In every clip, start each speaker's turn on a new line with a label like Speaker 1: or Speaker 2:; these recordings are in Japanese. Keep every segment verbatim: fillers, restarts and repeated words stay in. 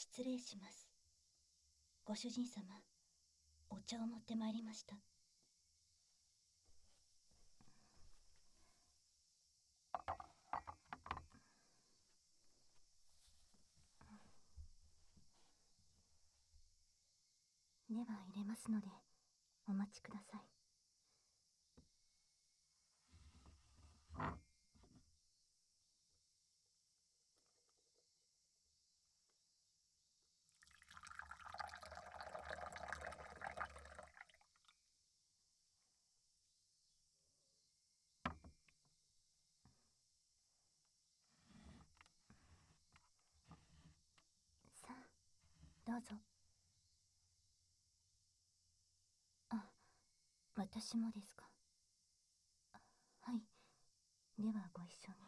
Speaker 1: 失礼します。ご主人様、お茶を持ってまいりました。では入れますので、お待ちください。さあ、どうぞ。あ、私もですか。はい。ではご一緒に。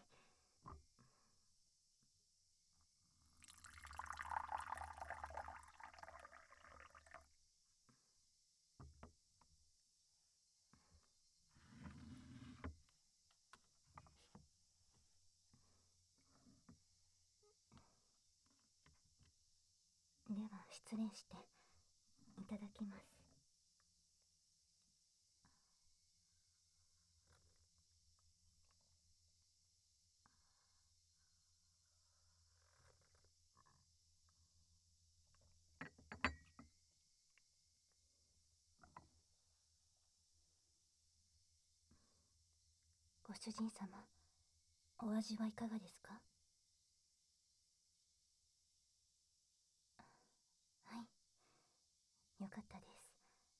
Speaker 1: では失礼していただきます。ご主人様、お味はいかがですか？はい、よかったです。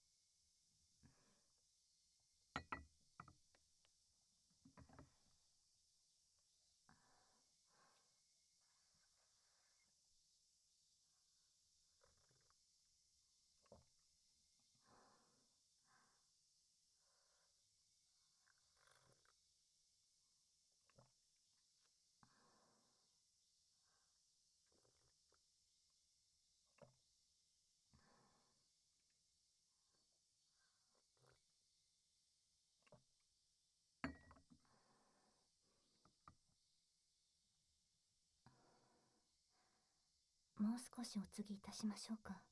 Speaker 1: もう少しお継ぎいたしましょうか。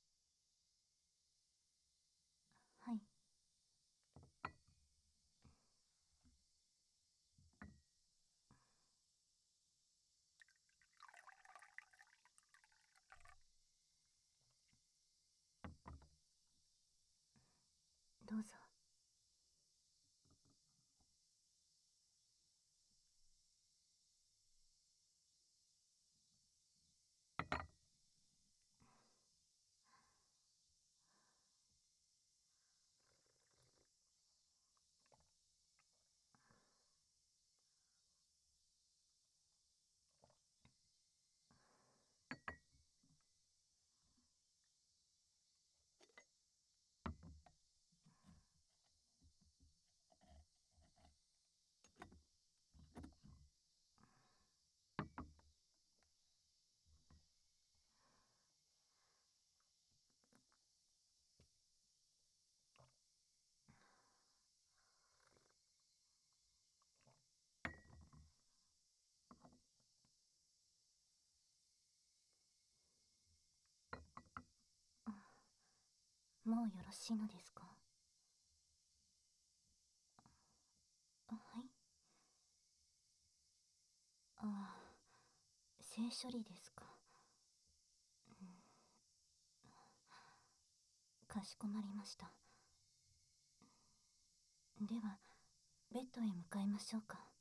Speaker 1: はい。どうぞ。もうよろしいのですか？あ、はい。ああ、性処理ですか。かしこまりました。ではベッドへ向かいましょうか。